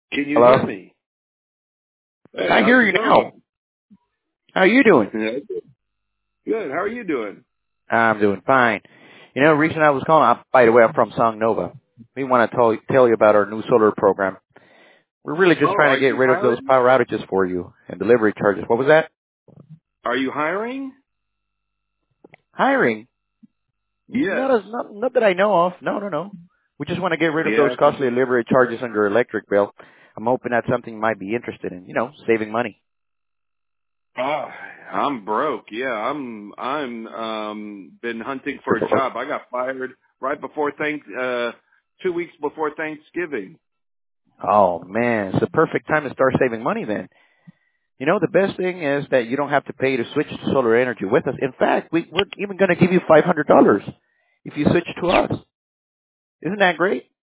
Can you Hello? hear me? Hey, I how's hear it you now. going? How are you doing? Yeah, good. How are you doing? I'm doing fine. You know, the reason I was calling, by the way, I'm from Song Nova. We want to tell you about our new solar program. We're really just Oh, trying are to get you rid of those hiring? power outages for you and delivery charges. What was that? Are you hiring? Hiring? Yes. Not that I know of. No. We just want to get rid of those Yeah. costly delivery charges on your electric bill. I'm hoping that's something you might be interested in. You know, saving money. Oh, I'm broke. Yeah, I'm been hunting for a job. I got fired right before 2 weeks before Thanksgiving. Oh man, it's the perfect time to start saving money then. You know, the best thing is that you don't have to pay to switch to solar energy with us. In fact, we're even going to give you $500 if you switch to us. Isn't that great?